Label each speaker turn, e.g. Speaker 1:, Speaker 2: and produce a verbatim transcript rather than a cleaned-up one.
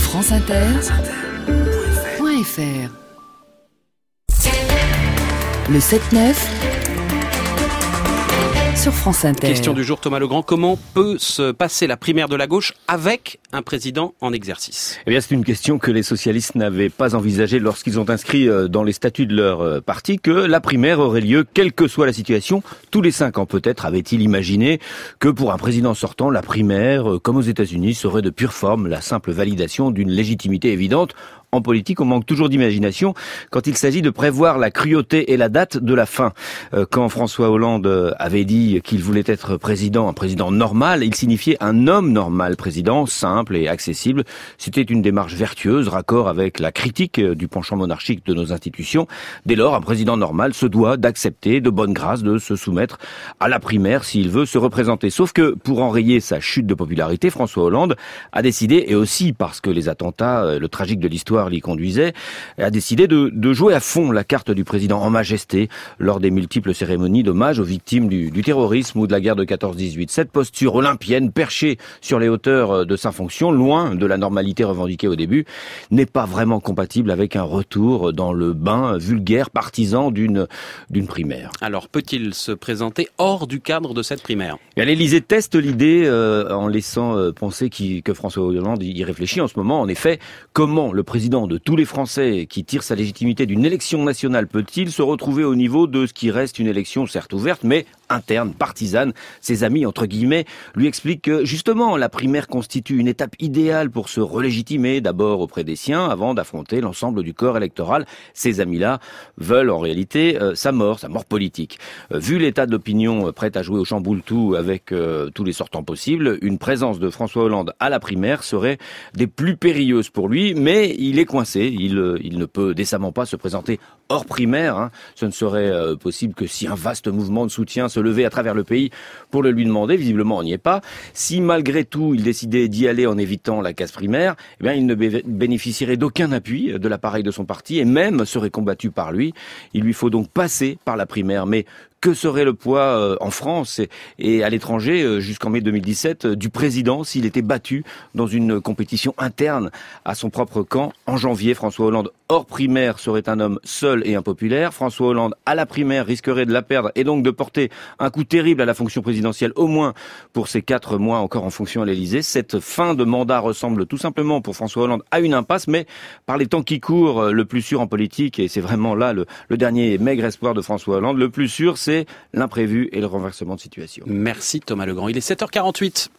Speaker 1: France Inter point F R. Le sept neuf sur France Inter.
Speaker 2: Question du jour, Thomas Legrand. Comment peut se passer la primaire de la gauche avec un président en exercice ?
Speaker 3: Eh bien, c'est une question que les socialistes n'avaient pas envisagée lorsqu'ils ont inscrit dans les statuts de leur parti que la primaire aurait lieu quelle que soit la situation. Tous les cinq ans peut-être avait-il imaginé que pour un président sortant, la primaire, comme aux États-Unis, serait de pure forme la simple validation d'une légitimité évidente. En politique, on manque toujours d'imagination quand il s'agit de prévoir la cruauté et la date de la fin. Quand François Hollande avait dit qu'il voulait être président, un président normal, il signifiait un homme normal, président simple et accessible. C'était une démarche vertueuse, raccord avec la critique du penchant monarchique de nos institutions. Dès lors, un président normal se doit d'accepter de bonne grâce de se soumettre à la primaire s'il veut se représenter. Sauf que pour enrayer sa chute de popularité, François Hollande a décidé, et aussi parce que les attentats, le tragique de l'histoire l'y conduisait, a décidé de, de jouer à fond la carte du président en majesté lors des multiples cérémonies d'hommage aux victimes du, du terrorisme ou de la guerre de quatorze dix-huit. Cette posture olympienne, perchée sur les hauteurs de sa fonction, loin de la normalité revendiquée au début, n'est pas vraiment compatible avec un retour dans le bain vulgaire partisan d'une, d'une primaire.
Speaker 2: Alors, peut-il se présenter hors du cadre de cette primaire ?
Speaker 3: Et l'Élysée teste l'idée euh, en laissant euh, penser qu'il, que François Hollande y réfléchit en ce moment. En effet, comment le président de tous les Français qui tire sa légitimité d'une élection nationale peut-il se retrouver au niveau de ce qui reste une élection certes ouverte mais interne, partisane? Ses amis, entre guillemets, lui expliquent que justement la primaire constitue une étape idéale pour se relégitimer d'abord auprès des siens avant d'affronter l'ensemble du corps électoral. Ces amis-là veulent en réalité euh, sa mort, sa mort politique. Euh, vu l'état d'opinion euh, prête à jouer au chamboule-tout avec euh, tous les sortants possibles, une présence de François Hollande à la primaire serait des plus périlleuses pour lui, mais il est coincé, il, il ne peut décemment pas se présenter hors primaire, hein. Ce ne serait euh, possible que si un vaste mouvement de soutien se levait à travers le pays pour le lui demander. Visiblement, on n'y est pas. Si malgré tout, il décidait d'y aller en évitant la case primaire, eh bien, il ne bé- bénéficierait d'aucun appui de l'appareil de son parti et même serait combattu par lui. Il lui faut donc passer par la primaire, mais que serait le poids euh, en France et, et à l'étranger euh, jusqu'en mai deux mille dix-sept euh, du président s'il était battu dans une compétition interne à son propre camp en janvier? François Hollande hors primaire serait un homme seul et impopulaire. François Hollande à la primaire risquerait de la perdre et donc de porter un coup terrible à la fonction présidentielle, au moins pour ces quatre mois encore en fonction à l'Élysée. Cette fin de mandat ressemble tout simplement pour François Hollande à une impasse, mais par les temps qui courent, le plus sûr en politique, et c'est vraiment là le, le dernier maigre espoir de François Hollande, le plus sûr c'est c'est l'imprévu et le renversement de situation.
Speaker 2: Merci Thomas Legrand. Il est sept heures quarante-huit.